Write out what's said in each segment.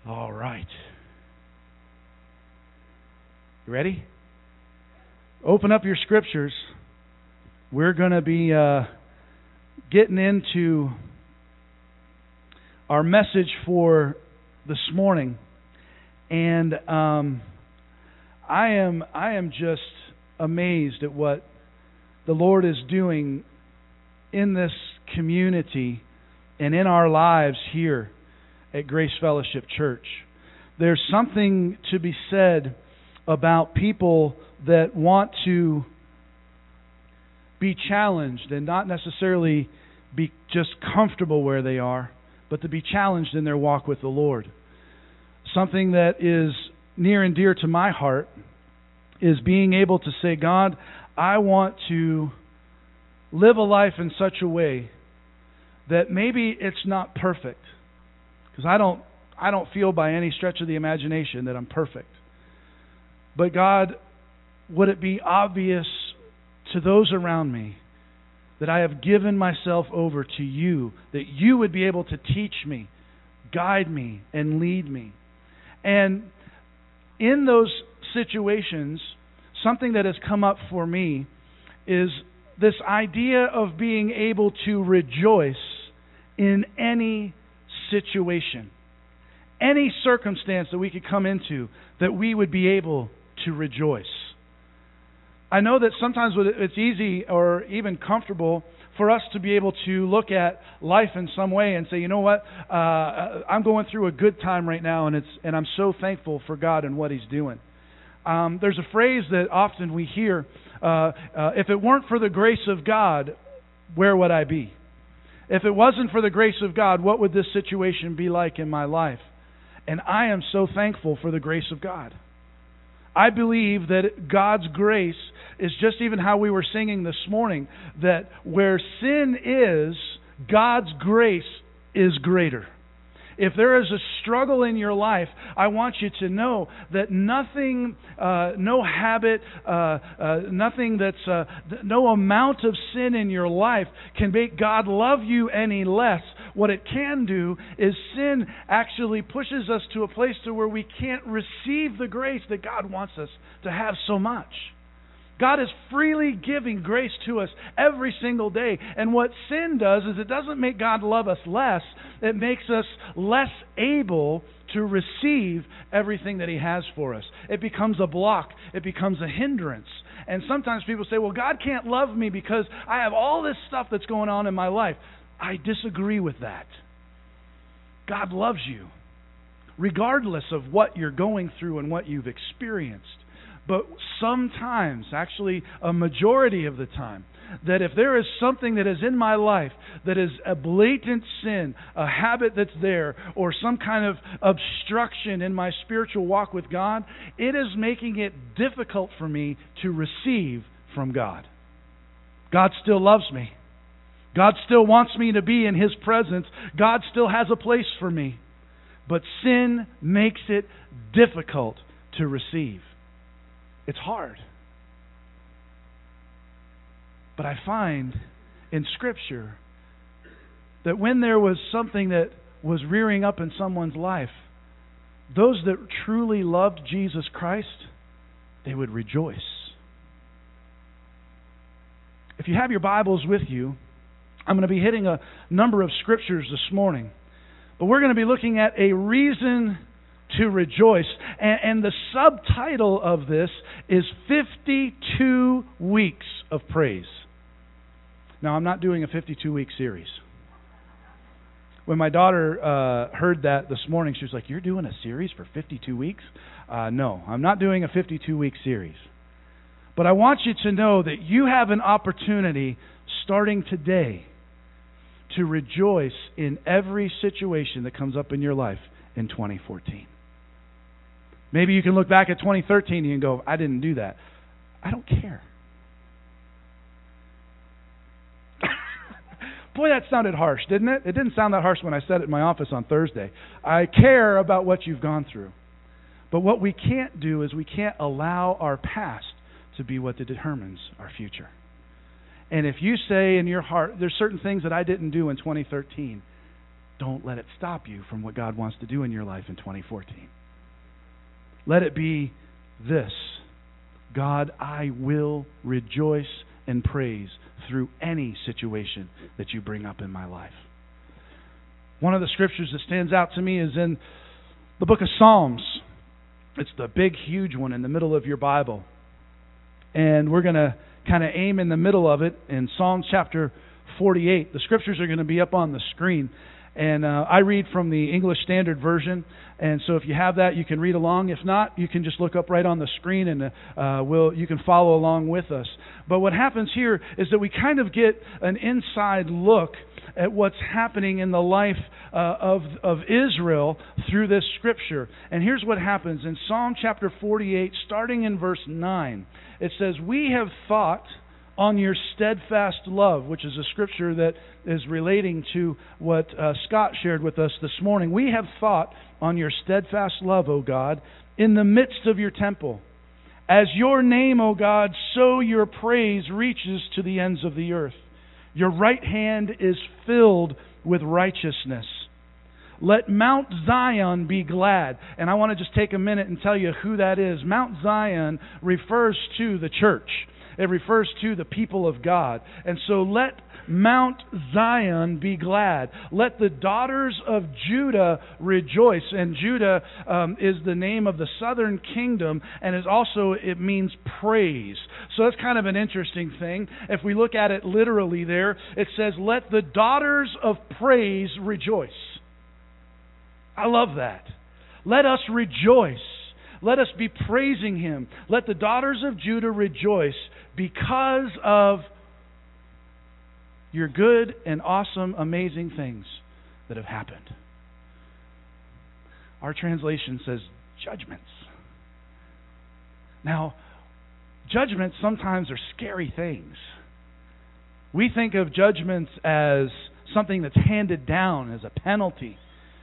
All right. You ready? Open up your scriptures. We're going to be getting into our message for this morning. And I am just amazed at what the Lord is doing in this community and in our lives here at Grace Fellowship Church. There's something to be said about people that want to be challenged and not necessarily be just comfortable where they are, but to be challenged in their walk with the Lord. Something that is near and dear to my heart is being able to say, God, I want to live a life in such a way that maybe it's not perfect. Because I don't feel by any stretch of the imagination that I'm perfect. But God, would it be obvious to those around me that I have given myself over to you, that you would be able to teach me, guide me, and lead me? And in those situations, something that has come up for me is this idea of being able to rejoice in any situation, any circumstance that we could come into, that we would be able to rejoice. I know that sometimes it's easy or even comfortable for us to be able to look at life in some way and say, you know what, I'm going through a good time right now, and I'm so thankful for God and what He's doing. There's a phrase that often we hear, if it weren't for the grace of God, where would I be? If it wasn't for the grace of God, what would this situation be like in my life? And I am so thankful for the grace of God. I believe that God's grace is just even how we were singing this morning, that where sin is, God's grace is greater. If there is a struggle in your life, I want you to know that nothing, no habit, no amount of sin in your life can make God love you any less. What it can do is sin actually pushes us to a place to where we can't receive the grace that God wants us to have so much. God is freely giving grace to us every single day. And what sin does is it doesn't make God love us less. It makes us less able to receive everything that He has for us. It becomes a block. It becomes a hindrance. And sometimes people say, well, God can't love me because I have all this stuff that's going on in my life. I disagree with that. God loves you, regardless of what you're going through and what you've experienced. But sometimes, actually a majority of the time, that if there is something that is in my life that is a blatant sin, a habit that's there, or some kind of obstruction in my spiritual walk with God, it is making it difficult for me to receive from God. God still loves me. God still wants me to be in His presence. God still has a place for me. But sin makes it difficult to receive. It's hard. But I find in Scripture that when there was something that was rearing up in someone's life, those that truly loved Jesus Christ, they would rejoice. If you have your Bibles with you, I'm going to be hitting a number of Scriptures this morning. But we're going to be looking at a reason to rejoice. And the subtitle of this is 52 Weeks of Praise. Now, I'm not doing a 52-week series. When my daughter heard that this morning, she was like, you're doing a series for 52 weeks? No, I'm not doing a 52-week series. But I want you to know that you have an opportunity starting today to rejoice in every situation that comes up in your life in 2014. Maybe you can look back at 2013 and you can go, I didn't do that. I don't care. Boy, that sounded harsh, didn't it? It didn't sound that harsh when I said it in my office on Thursday. I care about what you've gone through. But what we can't do is we can't allow our past to be what determines our future. And if you say in your heart, there's certain things that I didn't do in 2013, don't let it stop you from what God wants to do in your life in 2014. Let it be this: God, I will rejoice and praise through any situation that you bring up in my life. One of the scriptures that stands out to me is in the book of Psalms. It's the big, huge one in the middle of your Bible. And we're going to kind of aim in the middle of it in Psalms chapter 48. The scriptures are going to be up on the screen. And I read from the English Standard Version. And so if you have that, you can read along. If not, you can just look up right on the screen and you can follow along with us. But what happens here is that we kind of get an inside look at what's happening in the life of Israel through this scripture. And here's what happens in Psalm chapter 48, starting in verse 9. It says, "We have thought on your steadfast love," which is a scripture that is relating to what Scott shared with us this morning. "We have thought on your steadfast love, O God, in the midst of your temple. As your name, O God, so your praise reaches to the ends of the earth. Your right hand is filled with righteousness. Let Mount Zion be glad." And I want to just take a minute and tell you who that is. Mount Zion refers to the church. It refers to the people of God. And so let Mount Zion be glad. Let the daughters of Judah rejoice. And Judah is the name of the southern kingdom, and it means praise. So that's kind of an interesting thing. If we look at it literally there, it says, let the daughters of praise rejoice. I love that. Let us rejoice. Let us be praising Him. Let the daughters of Judah rejoice because of your good and awesome, amazing things that have happened. Our translation says judgments. Now, judgments sometimes are scary things. We think of judgments as something that's handed down as a penalty.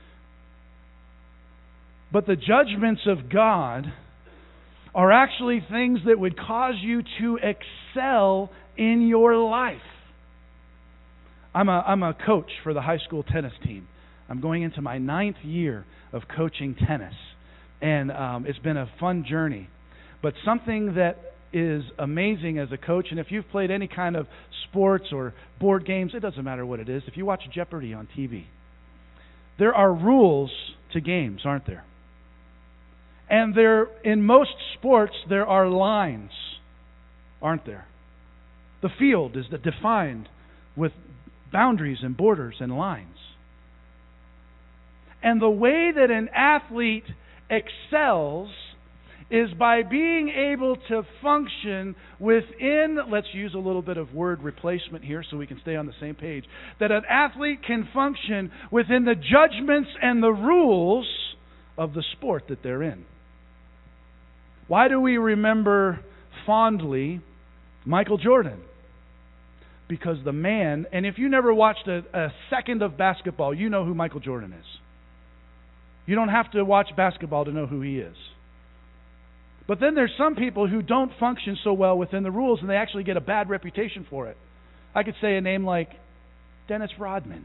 But the judgments of God are actually things that would cause you to excel in your life. I'm a coach for the high school tennis team. I'm going into my 9th year of coaching tennis. And it's been a fun journey. But something that is amazing as a coach, and if you've played any kind of sports or board games, it doesn't matter what it is. If you watch Jeopardy on TV, there are rules to games, aren't there? And in most sports, there are lines, aren't there? The field is defined with boundaries and borders and lines. And the way that an athlete excels is by being able to function within, let's use a little bit of word replacement here so we can stay on the same page, that an athlete can function within the judgments and the rules of the sport that they're in. Why do we remember fondly Michael Jordan? Because the man, and if you never watched a second of basketball, you know who Michael Jordan is. You don't have to watch basketball to know who he is. But then there's some people who don't function so well within the rules, and they actually get a bad reputation for it. I could say a name like Dennis Rodman.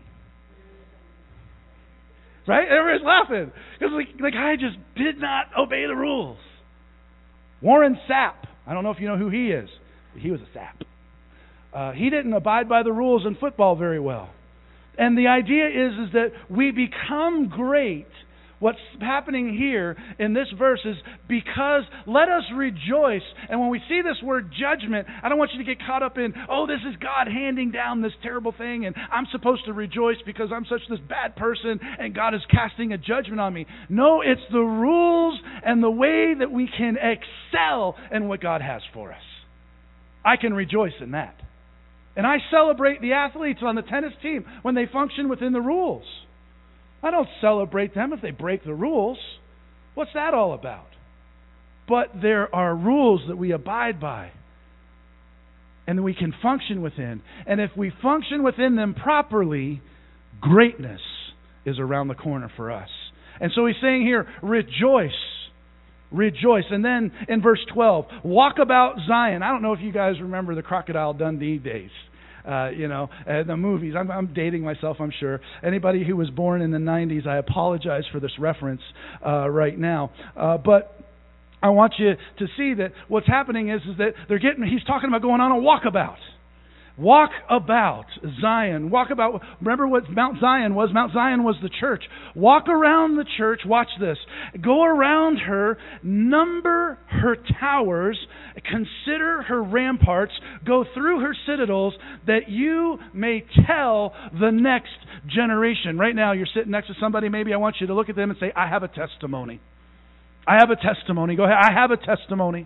Right? Everybody's laughing. Because the guy just did not obey the rules. Warren Sapp. I don't know if you know who he is. But he was a sap. He didn't abide by the rules in football very well. And the idea is that we become great. What's happening here in this verse is because let us rejoice. And when we see this word judgment, I don't want you to get caught up in, oh, this is God handing down this terrible thing and I'm supposed to rejoice because I'm such this bad person and God is casting a judgment on me. No, it's the rules and the way that we can excel in what God has for us. I can rejoice in that. And I celebrate the athletes on the tennis team when they function within the rules. I don't celebrate them if they break the rules. What's that all about? But there are rules that we abide by and that we can function within. And if we function within them properly, greatness is around the corner for us. And so he's saying here, rejoice. Rejoice. And then in verse 12, walk about Zion. I don't know if you guys remember the Crocodile Dundee days. the movies. I'm dating myself, I'm sure. Anybody who was born in the 90s, I apologize for this reference right now. But I want you to see that what's happening is that he's talking about going on a walkabout. Walk about Zion. Walk about. Remember what Mount Zion was? Mount Zion was the church. Walk around the church. Watch this. Go around her. Number her towers. Consider her ramparts. Go through her citadels, that you may tell the next generation. Right now, you're sitting next to somebody. Maybe I want you to look at them and say, I have a testimony. I have a testimony. Go ahead. I have a testimony.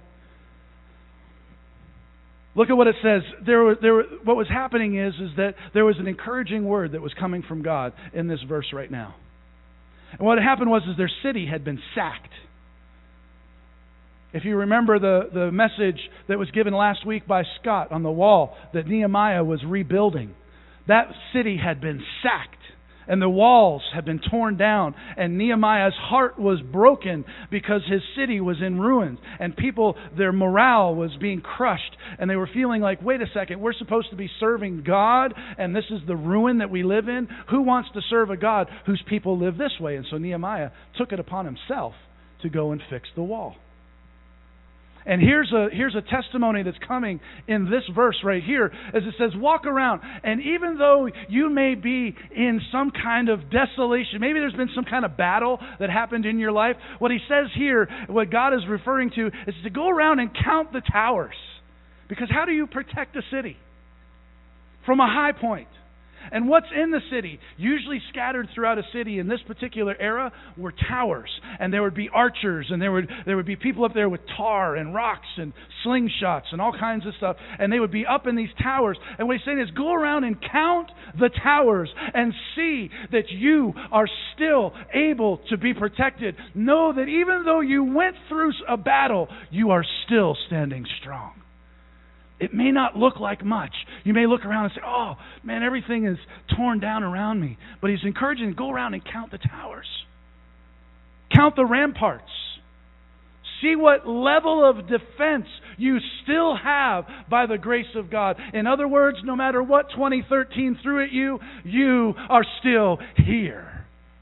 Look at what it says. What was happening is that there was an encouraging word that was coming from God in this verse right now. And what happened was their city had been sacked. If you remember the message that was given last week by Scott on the wall that Nehemiah was rebuilding, that city had been sacked. And the walls had been torn down. And Nehemiah's heart was broken because his city was in ruins. And people, their morale was being crushed. And they were feeling like, wait a second, we're supposed to be serving God, and this is the ruin that we live in? Who wants to serve a God whose people live this way? And so Nehemiah took it upon himself to go and fix the wall. And here's a testimony that's coming in this verse right here, as it says, walk around. And even though you may be in some kind of desolation, maybe there's been some kind of battle that happened in your life, what he says here, what God is referring to, is to go around and count the towers. Because how do you protect a city? From a high point. And what's in the city? Usually scattered throughout a city in this particular era were towers. And there would be archers, and there would be people up there with tar and rocks and slingshots and all kinds of stuff. And they would be up in these towers. And what he's saying is, go around and count the towers and see that you are still able to be protected. Know that even though you went through a battle, you are still standing strong. It may not look like much. You may look around and say, oh, man, everything is torn down around me. But he's encouraging, go around and count the towers. Count the ramparts. See what level of defense you still have by the grace of God. In other words, no matter what 2013 threw at you, you are still here.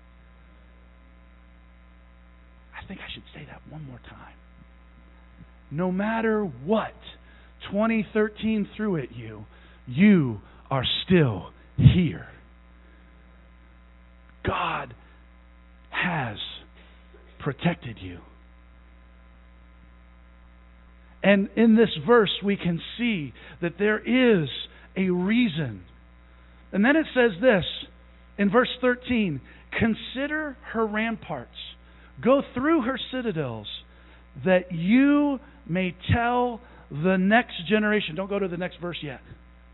I think I should say that one more time. No matter what 2013 threw at you, you are still here. God has protected you. And in this verse we can see that there is a reason. And then it says this in verse 13, consider her ramparts, go through her citadels, that you may tell the next generation. Don't go to the next verse yet.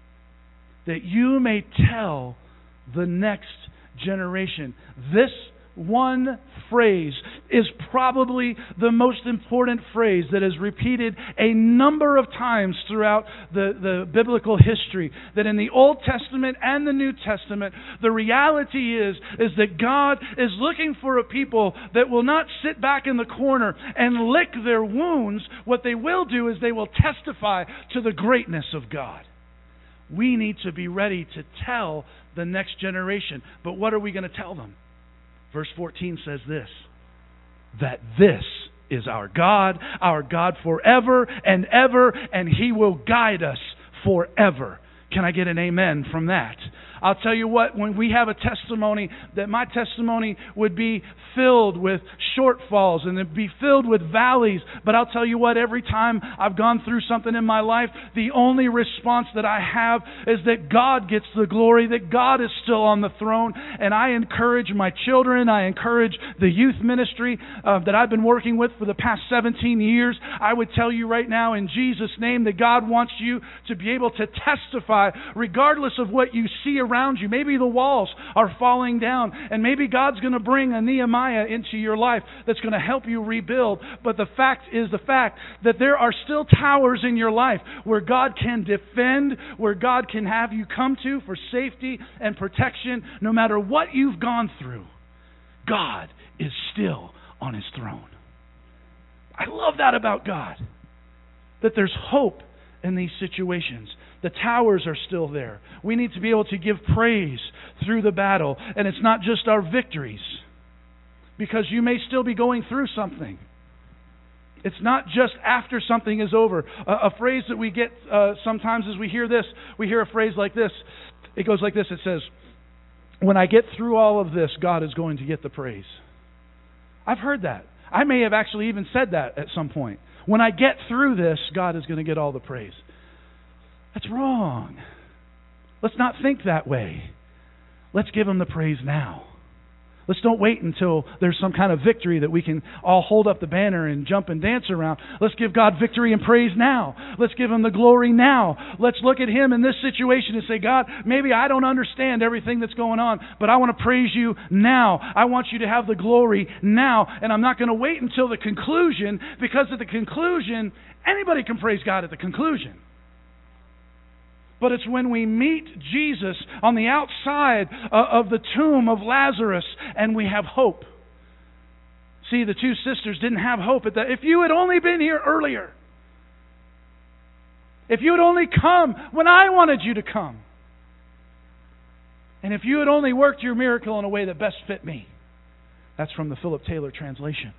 That you may tell the next generation. This one phrase is probably the most important phrase that is repeated a number of times throughout the biblical history. That in the Old Testament and the New Testament, the reality is that God is looking for a people that will not sit back in the corner and lick their wounds. What they will do is they will testify to the greatness of God. We need to be ready to tell the next generation. But what are we going to tell them? Verse 14 says this, that this is our God forever and ever, and He will guide us forever. Can I get an amen from that? I'll tell you what, when we have a testimony, that my testimony would be filled with shortfalls and it'd be filled with valleys. But I'll tell you what, every time I've gone through something in my life, the only response that I have is that God gets the glory, that God is still on the throne. And I encourage my children, I encourage the youth ministry that I've been working with for the past 17 years. I would tell you right now in Jesus' name that God wants you to be able to testify regardless of what you see around you. Maybe the walls are falling down, and maybe God's going to bring a Nehemiah into your life that's going to help you rebuild. But the fact is the fact that there are still towers in your life where God can defend, where God can have you come to for safety and protection. No matter what you've gone through, God is still on His throne. I love that about God, that there's hope in these situations, The towers are still there. We need to be able to give praise through the battle. And it's not just our victories, because you may still be going through something. It's not just after something is over. A phrase that we get sometimes as we hear this, we hear a phrase like this. It goes like this. It says, when I get through all of this, God is going to get the praise. I've heard that. I may have actually even said that at some point. When I get through this, God is going to get all the praise. That's wrong. Let's not think that way. Let's give Him the praise now. Let's don't wait until there's some kind of victory that we can all hold up the banner and jump and dance around. Let's give God victory and praise now. Let's give Him the glory now. Let's look at Him in this situation and say, God, maybe I don't understand everything that's going on, but I want to praise You now. I want You to have the glory now. And I'm not going to wait until the conclusion, because at the conclusion, anybody can praise God at the conclusion. But it's when we meet Jesus on the outside of the tomb of Lazarus and we have hope. See, the two sisters didn't have hope at that. If you had only been here earlier, if you had only come when I wanted you to come, and if you had only worked your miracle in a way that best fit me. That's from the Philip Taylor translation.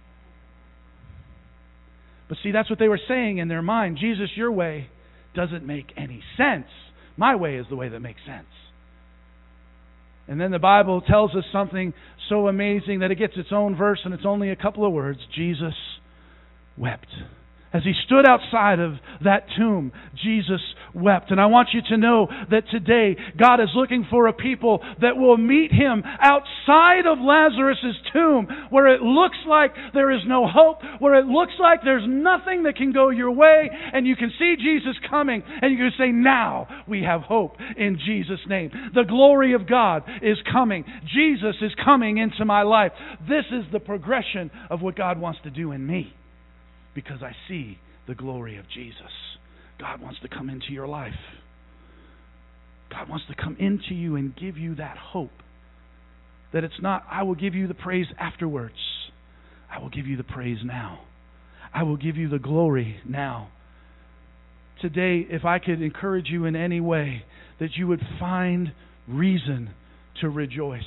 But see, that's what they were saying in their mind. Jesus, Your way doesn't make any sense. My way is the way that makes sense. And then the Bible tells us something so amazing that it gets its own verse, and it's only a couple of words. Jesus wept. As He stood outside of that tomb, Jesus wept. And I want you to know that today God is looking for a people that will meet Him outside of Lazarus' tomb, where it looks like there is no hope, where it looks like there's nothing that can go your way, and you can see Jesus coming, and you can say, now we have hope in Jesus' name. The glory of God is coming. Jesus is coming into my life. This is the progression of what God wants to do in me. Because I see the glory of Jesus. God wants to come into your life. God wants to come into you and give you that hope. That it's not, I will give you the praise afterwards. I will give you the praise now. I will give you the glory now. Today, if I could encourage you in any way, that you would find reason to rejoice.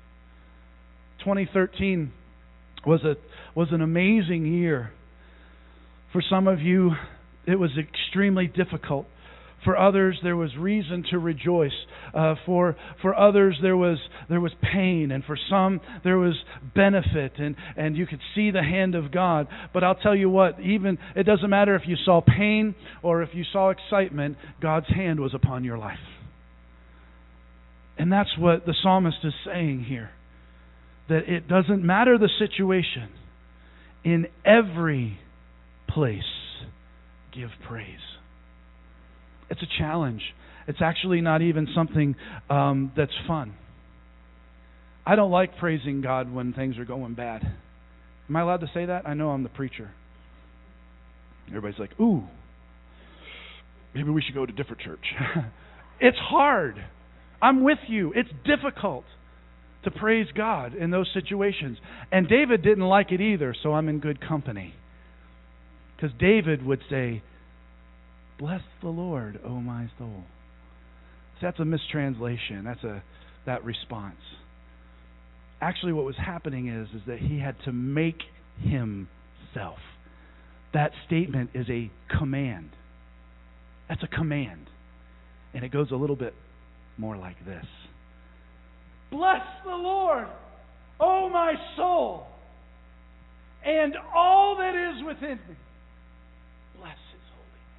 2013 was an amazing year. For some of you, it was extremely difficult. For others, there was reason to rejoice. For others, there was pain. And for some, there was benefit. And you could see the hand of God. But I'll tell you what, even it doesn't matter if you saw pain or if you saw excitement, God's hand was upon your life. And that's what the psalmist is saying here. That it doesn't matter the situation. In every place, give praise. It's a challenge. It's actually not even something that's fun. I don't like praising God when things are going bad. Am I allowed to say that? I know I'm the preacher. Everybody's like, ooh, maybe we should go to a different church. It's hard. I'm with you. It's difficult to praise God in those situations. And David didn't like it either, so I'm in good company. Because David would say, bless the Lord, O my soul. So that's a mistranslation. That's that response. Actually, what was happening is that he had to make himself. That statement is a command. That's a command. And it goes a little bit more like this. Bless the Lord, O my soul, and all that is within me. Bless His holy name.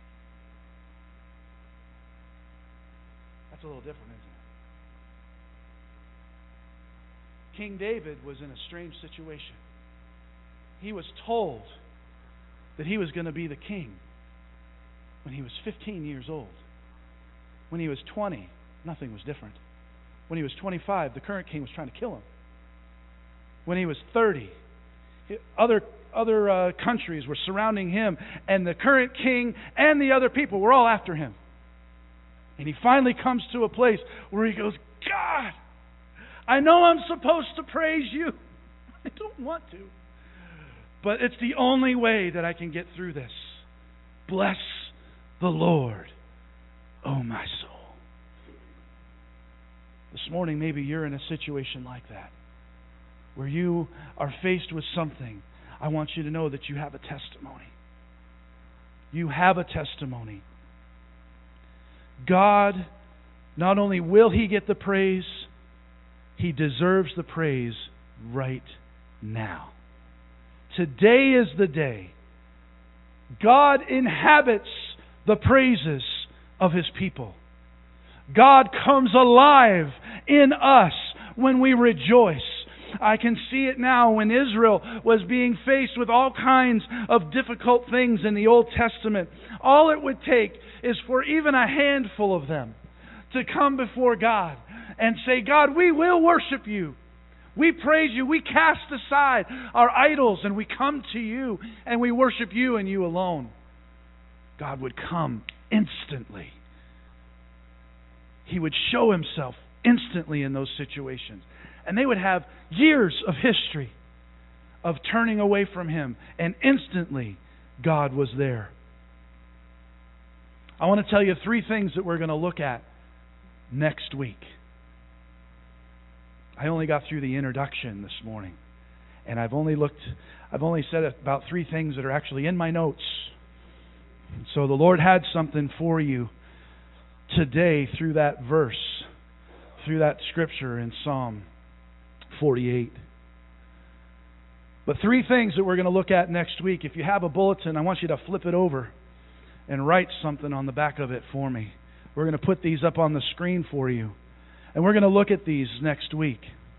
That's a little different, isn't it? King David was in a strange situation. He was told that he was going to be the king when he was 15 years old. When he was 20, nothing was different. When he was 25, the current king was trying to kill him. When he was 30, other countries were surrounding him, and the current king and the other people were all after him. And he finally comes to a place where he goes, God, I know I'm supposed to praise You. I don't want to. But it's the only way that I can get through this. Bless the Lord, oh my soul. This morning, maybe you're in a situation like that, where you are faced with something. I want you to know that you have a testimony. You have a testimony. God, not only will He get the praise, He deserves the praise right now. Today is the day. God inhabits the praises of His people. God comes alive in us when we rejoice. I can see it now when Israel was being faced with all kinds of difficult things in the Old Testament. All it would take is for even a handful of them to come before God and say, God, we will worship You. We praise You. We cast aside our idols and we come to You and we worship You and You alone. God would come instantly. He would show Himself instantly in those situations. And they would have years of history of turning away from Him. And instantly, God was there. I want to tell you 3 things that we're going to look at next week. I only got through the introduction this morning. And I've only said about 3 things that are actually in my notes. So the Lord had something for you today through that verse, through that scripture in Psalm 48. But 3 things that we're going to look at next week. If you have a bulletin, I want you to flip it over and write something on the back of it for me. We're going to put these up on the screen for you. And we're going to look at these next week.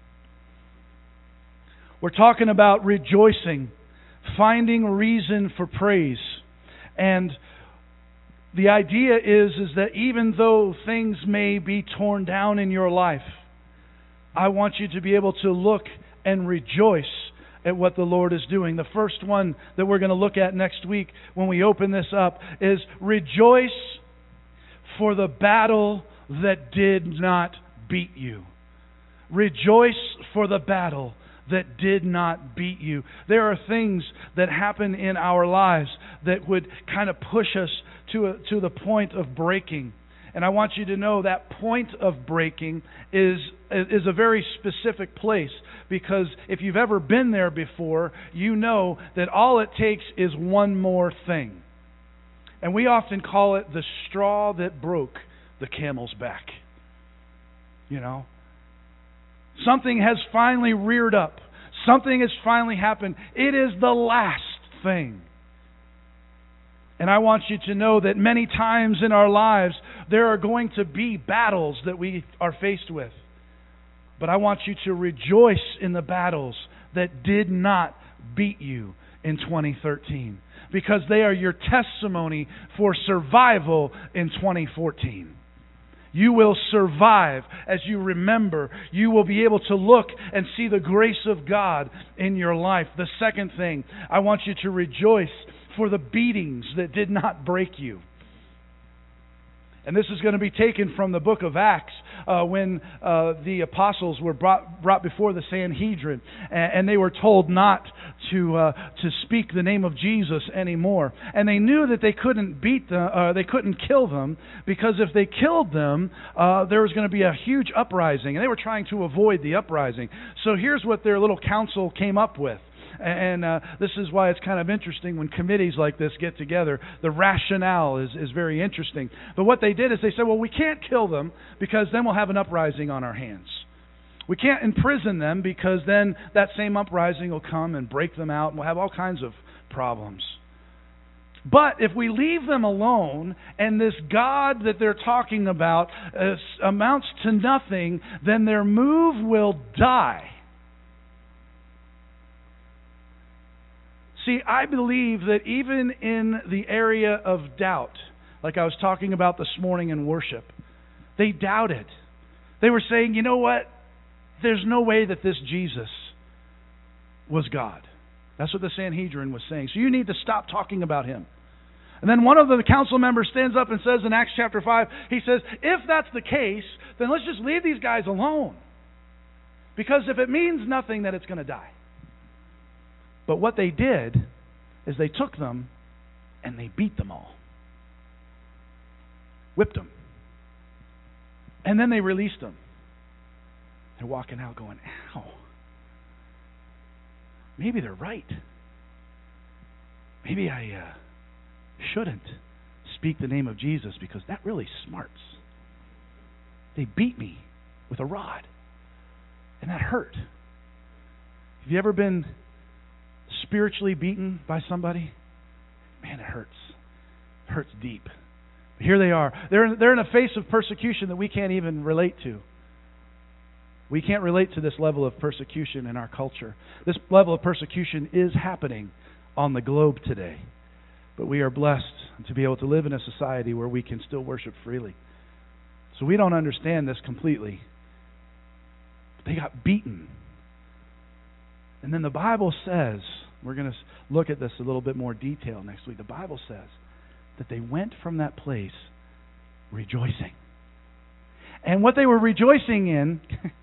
We're talking about rejoicing, finding reason for praise. And the idea is that even though things may be torn down in your life, I want you to be able to look and rejoice at what the Lord is doing. The first one that we're going to look at next week when we open this up is rejoice for the battle that did not beat you. Rejoice for the battle that did not beat you. There are things that happen in our lives that would kind of push us to the point of breaking. And I want you to know that point of breaking is a very specific place, because if you've ever been there before, you know that all it takes is one more thing. And we often call it the straw that broke the camel's back. You know? Something has finally reared up. Something has finally happened. It is the last thing. And I want you to know that many times in our lives, there are going to be battles that we are faced with. But I want you to rejoice in the battles that did not beat you in 2013, because they are your testimony for survival in 2014. You will survive as you remember. You will be able to look and see the grace of God in your life. The second thing, I want you to rejoice for the beatings that did not break you. And this is going to be taken from the book of Acts, when the apostles were brought before the Sanhedrin, and they were told not to speak the name of Jesus anymore. And they knew that they couldn't they couldn't kill them, because if they killed them, there was going to be a huge uprising, and they were trying to avoid the uprising. So here's what their little council came up with. And this is why it's kind of interesting when committees like this get together. The rationale is very interesting. But what they did is they said, well, we can't kill them because then we'll have an uprising on our hands. We can't imprison them because then that same uprising will come and break them out, and we'll have all kinds of problems. But if we leave them alone and this God that they're talking about amounts to nothing, then their move will die. See, I believe that even in the area of doubt, like I was talking about this morning in worship, they doubted. They were saying, you know what? There's no way that this Jesus was God. That's what the Sanhedrin was saying. So you need to stop talking about Him. And then one of the council members stands up and says in Acts chapter 5, he says, if that's the case, then let's just leave these guys alone. Because if it means nothing, then it's going to die. But what they did is they took them and they beat them all. Whipped them. And then they released them. They're walking out going, ow. Maybe they're right. Maybe I shouldn't speak the name of Jesus because that really smarts. They beat me with a rod. And that hurt. Have you ever been spiritually beaten by somebody? Man, it hurts. It hurts deep. But here they are. They're in a face of persecution that we can't even relate to. We can't relate to this level of persecution in our culture. This level of persecution is happening on the globe today. But we are blessed to be able to live in a society where we can still worship freely. So we don't understand this completely. But they got beaten. And then the Bible says, we're going to look at this a little bit more detail next week. The Bible says that they went from that place rejoicing. And what they were rejoicing in,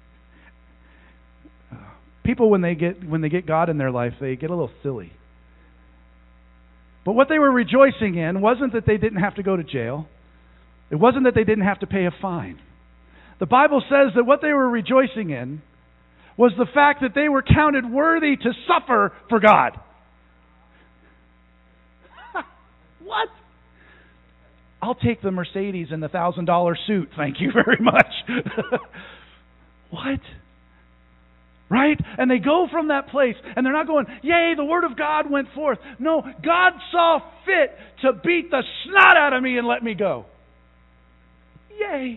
people when they get God in their life, they get a little silly. But what they were rejoicing in wasn't that they didn't have to go to jail. It wasn't that they didn't have to pay a fine. The Bible says that what they were rejoicing in was the fact that they were counted worthy to suffer for God. What? I'll take the Mercedes and the $1,000 suit, thank you very much. What? Right? And they go from that place, and they're not going, yay, the Word of God went forth. No, God saw fit to beat the snot out of me and let me go. Yay.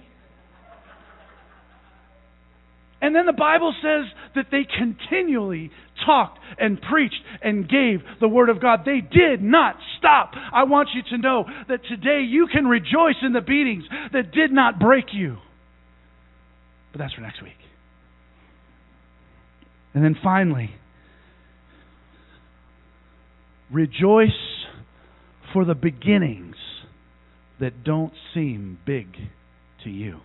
And then the Bible says that they continually talked and preached and gave the Word of God. They did not stop. I want you to know that today you can rejoice in the beatings that did not break you. But that's for next week. And then finally, rejoice for the beginnings that don't seem big to you.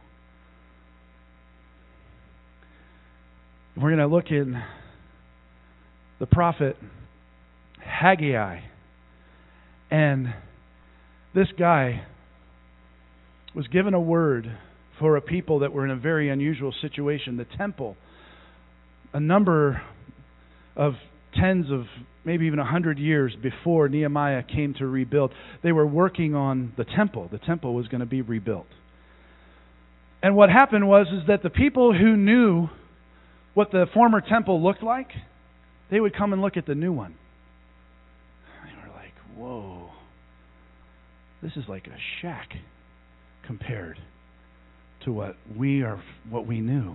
We're going to look in the prophet Haggai. And this guy was given a word for a people that were in a very unusual situation. The temple, a number of tens of, maybe even 100 years before Nehemiah came to rebuild, they were working on the temple. The temple was going to be rebuilt. And what happened was that the people who knew what the former temple looked like, they would come and look at the new one. They were like, whoa, this is like a shack compared to what we knew.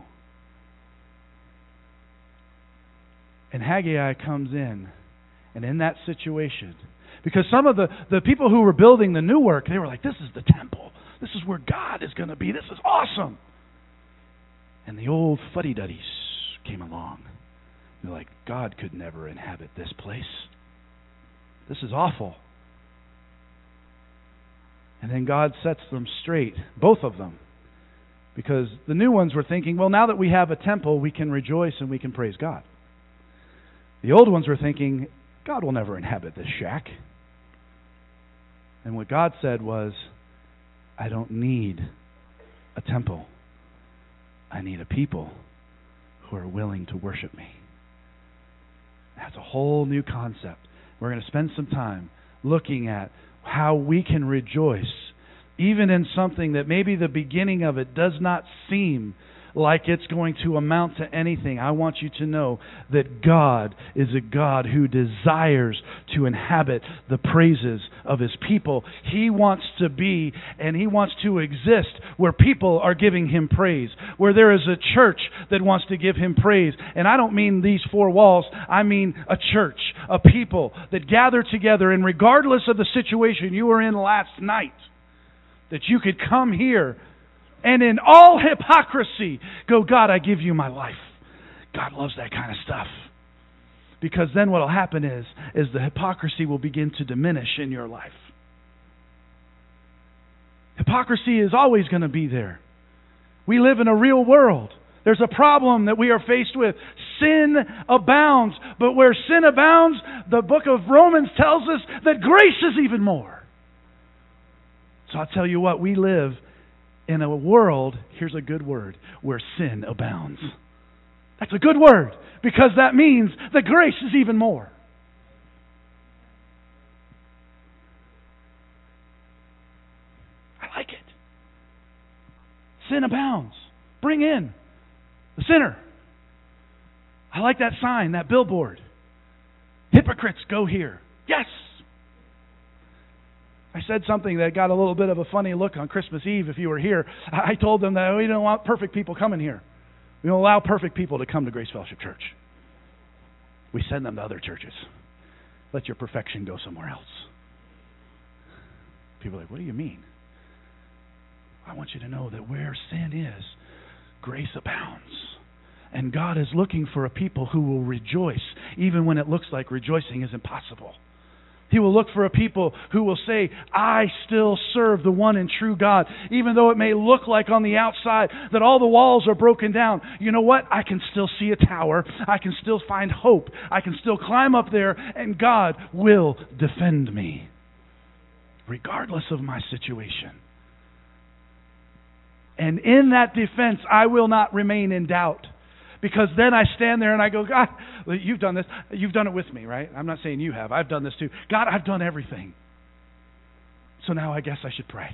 And Haggai comes in, and in that situation, because some of the people who were building the new work, they were like, this is the temple. This is where God is going to be. This is awesome. And the old fuddy-duddies came along. They're like, God could never inhabit this place. This is awful. And then God sets them straight, both of them. Because the new ones were thinking, well, now that we have a temple, we can rejoice and we can praise God. The old ones were thinking, God will never inhabit this shack. And what God said was, I don't need a temple. I need a people who are willing to worship me. That's a whole new concept. We're going to spend some time looking at how we can rejoice, even in something that maybe the beginning of it does not seem like it's going to amount to anything. I want you to know that God is a God who desires to inhabit the praises of His people. He wants to be and He wants to exist where people are giving Him praise, where there is a church that wants to give Him praise. And I don't mean these four walls. I mean a church, a people that gather together, and regardless of the situation you were in last night, that you could come here and in all hypocrisy go, God, I give you my life. God loves that kind of stuff. Because then what will happen is the hypocrisy will begin to diminish in your life. Hypocrisy is always going to be there. We live in a real world. There's a problem that we are faced with. Sin abounds. But where sin abounds, the book of Romans tells us that grace is even more. So I'll tell you what, we live in a world, here's a good word, where sin abounds. That's a good word, because that means the grace is even more. I like it. Sin abounds. Bring in the sinner. I like that sign, that billboard. Hypocrites, go here. Yes! I said something that got a little bit of a funny look on Christmas Eve if you were here. I told them that we don't want perfect people coming here. We don't allow perfect people to come to Grace Fellowship Church. We send them to other churches. Let your perfection go somewhere else. People are like, what do you mean? I want you to know that where sin is, grace abounds. And God is looking for a people who will rejoice, even when it looks like rejoicing is impossible. He will look for a people who will say, I still serve the one and true God. Even though it may look like on the outside that all the walls are broken down. You know what? I can still see a tower. I can still find hope. I can still climb up there, and God will defend me, regardless of my situation. And in that defense, I will not remain in doubt. Because then I stand there and I go, God, you've done this. You've done it with me, right? I'm not saying you have. I've done this too. God, I've done everything. So now I guess I should pray.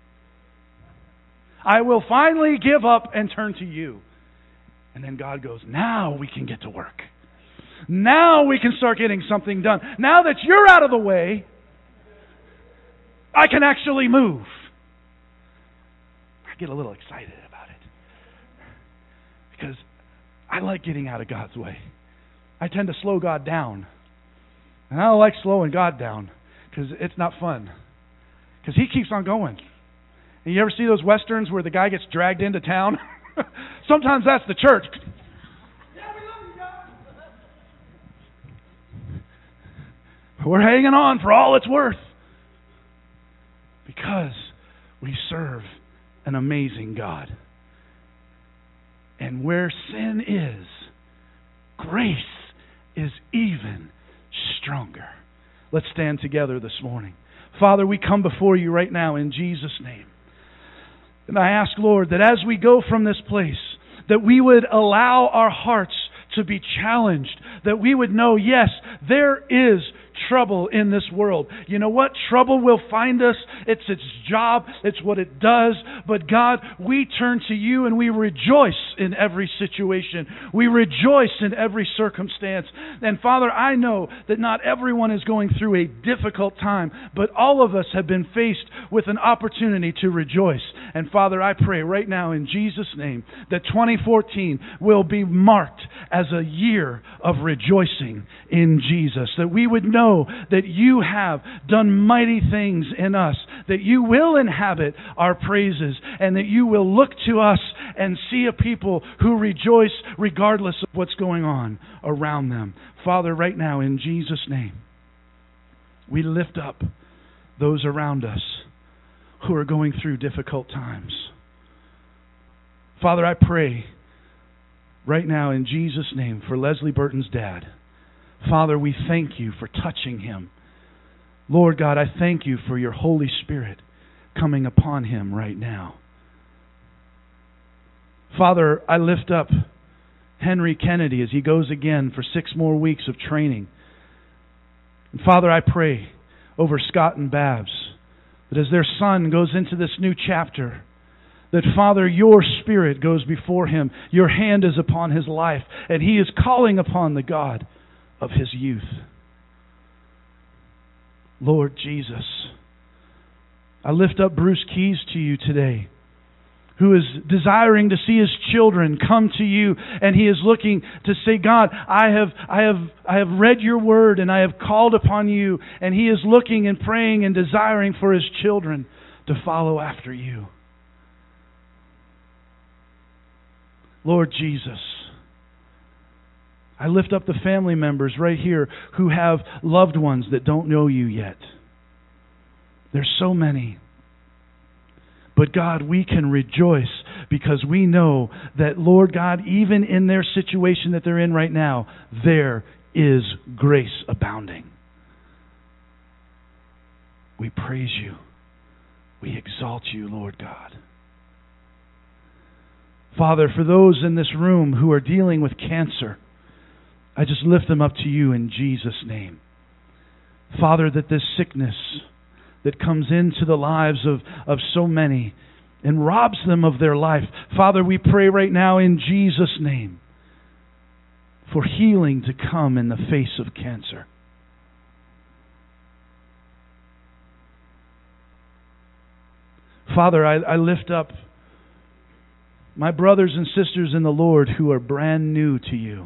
I will finally give up and turn to you. And then God goes, now we can get to work. Now we can start getting something done. Now that you're out of the way, I can actually move. I get a little excited about it. Because I like getting out of God's way. I tend to slow God down. And I don't like slowing God down because it's not fun. Because He keeps on going. And you ever see those westerns where the guy gets dragged into town? Sometimes that's the church. We're hanging on for all it's worth. Because we serve an amazing God. And where sin is, grace is even stronger. Let's stand together this morning. Father, we come before you right now in Jesus' name. And I ask, Lord, that as we go from this place, that we would allow our hearts to be challenged. That we would know, yes, there is trouble in this world. You know what? Trouble will find us. It's its job. It's what it does. But God, we turn to you and we rejoice in every situation. We rejoice in every circumstance. And Father, I know that not everyone is going through a difficult time, but all of us have been faced with an opportunity to rejoice. And Father, I pray right now in Jesus' name that 2014 will be marked as a year of rejoicing in Jesus. That we would know that you have done mighty things in us, that you will inhabit our praises, and that you will look to us and see a people who rejoice regardless of what's going on around them. Father, right now in Jesus' name, we lift up those around us who are going through difficult times. Father, I pray right now in Jesus' name for Leslie Burton's dad. Father, we thank you for touching him. Lord God, I thank you for your Holy Spirit coming upon him right now. Father, I lift up Henry Kennedy as he goes again for 6 more weeks of training. And Father, I pray over Scott and Babs that as their son goes into this new chapter, that Father, your Spirit goes before him, your hand is upon his life, and he is calling upon the God of his youth. Lord Jesus, I lift up Bruce Keys to you today, who is desiring to see his children come to you, and he is looking to say, God, I have read your word and I have called upon you, and he is looking and praying and desiring for his children to follow after you. Lord Jesus, I lift up the family members right here who have loved ones that don't know you yet. There's so many. But God, we can rejoice because we know that, Lord God, even in their situation that they're in right now, there is grace abounding. We praise you. We exalt you, Lord God. Father, for those in this room who are dealing with cancer, I just lift them up to you in Jesus' name. Father, that this sickness that comes into the lives of so many and robs them of their life, Father, we pray right now in Jesus' name for healing to come in the face of cancer. Father, I lift up my brothers and sisters in the Lord who are brand new to you.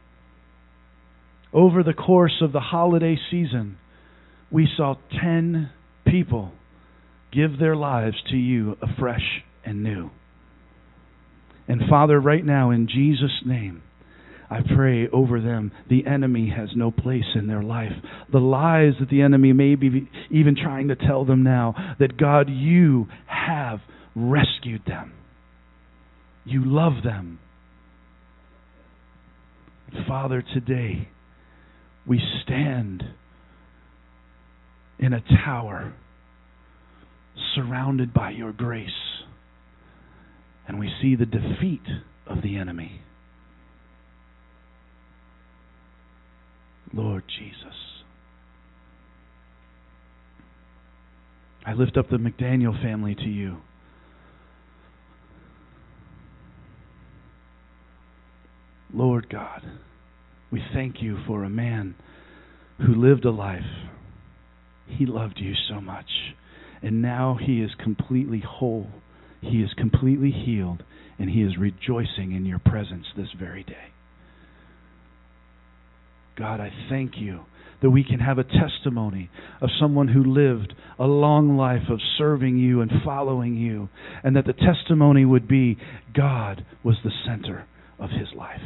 Over the course of the holiday season, we saw 10 people give their lives to you afresh and new. And Father, right now, in Jesus' name, I pray over them, the enemy has no place in their life. The lies that the enemy may be even trying to tell them now, that God, you have rescued them. You love them. Father, today we stand in a tower surrounded by your grace, and we see the defeat of the enemy. Lord Jesus, I lift up the McDaniel family to you. Lord God, we thank you for a man who lived a life. He loved you so much, and now he is completely whole. He is completely healed, and he is rejoicing in your presence this very day. God, I thank you that we can have a testimony of someone who lived a long life of serving you and following you, and that the testimony would be God was the center of his life.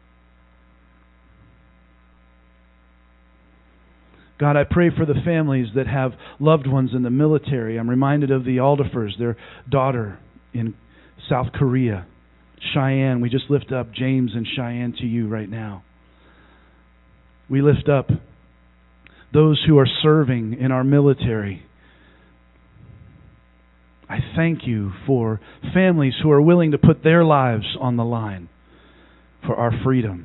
God, I pray for the families that have loved ones in the military. I'm reminded of the Aldifers, their daughter in South Korea, Cheyenne. We just lift up James and Cheyenne to you right now. We lift up those who are serving in our military. I thank you for families who are willing to put their lives on the line for our freedom.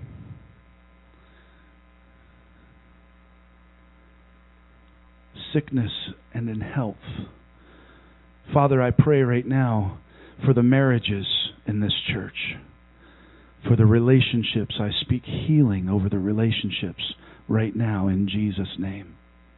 Sickness and in health. Father, I pray right now for the marriages in this church. For the relationships, I speak healing over the relationships right now in Jesus' name.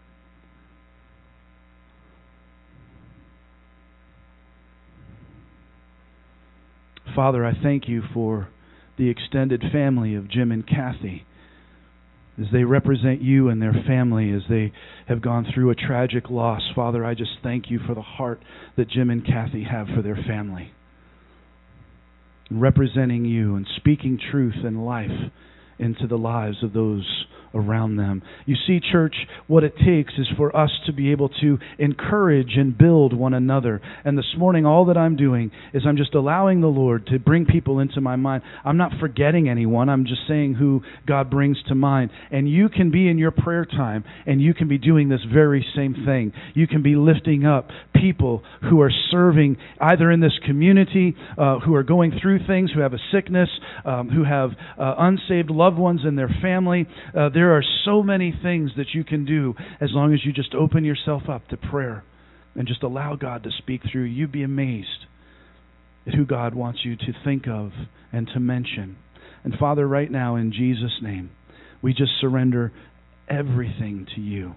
Father, I thank you for the extended family of Jim and Kathy as they represent you and their family as they have gone through a tragic loss. Father, I just thank you for the heart that Jim and Kathy have for their family. Representing you and speaking truth and life into the lives of those around them. You see, church, what it takes is for us to be able to encourage and build one another. And this morning, all that I'm doing is I'm just allowing the Lord to bring people into my mind. I'm not forgetting anyone. I'm just saying who God brings to mind. And you can be in your prayer time, and you can be doing this very same thing. You can be lifting up people who are serving either in this community, who are going through things, who have a sickness, who have unsaved loved ones in their family. There are so many things that you can do as long as you just open yourself up to prayer and just allow God to speak through you. You'd be amazed at who God wants you to think of and to mention. And Father, right now in Jesus' name, we just surrender everything to you.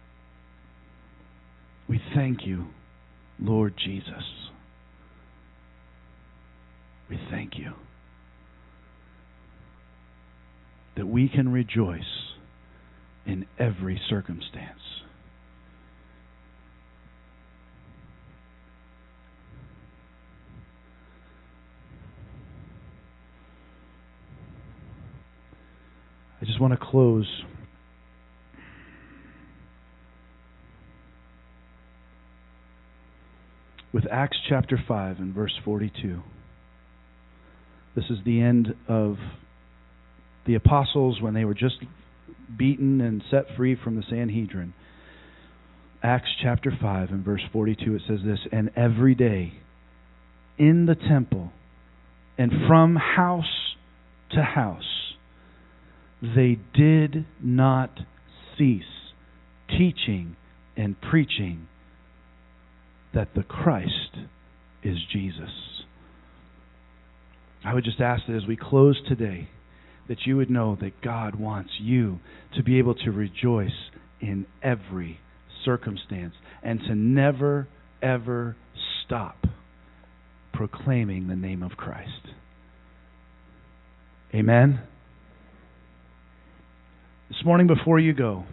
We thank you, Lord Jesus. We thank you that we can rejoice in every circumstance. I just want to close with Acts chapter 5 and verse 42. This is the end of the apostles when they were just beaten and set free from the Sanhedrin. Acts chapter 5 and verse 42, it says this, "And every day in the temple And from house to house, they did not cease teaching and preaching that the Christ is Jesus. I would just ask that as we close today, that you would know that God wants you to be able to rejoice in every circumstance and to never, ever stop proclaiming the name of Christ. Amen? This morning before you go,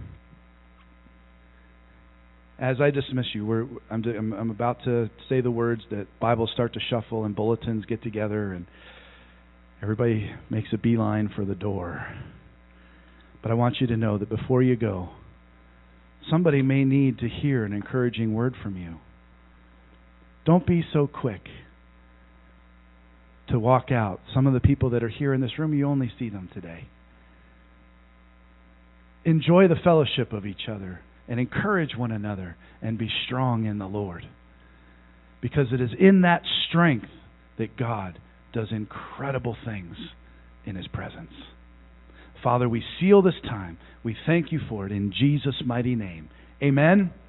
as I dismiss you, I'm about to say the words that Bibles start to shuffle and bulletins get together and everybody makes a beeline for the door. But I want you to know that before you go, somebody may need to hear an encouraging word from you. Don't be so quick to walk out. Some of the people that are here in this room, you only see them today. Enjoy the fellowship of each other and encourage one another and be strong in the Lord. Because it is in that strength that God does incredible things in His presence. Father, we seal this time. We thank you for it in Jesus' mighty name. Amen.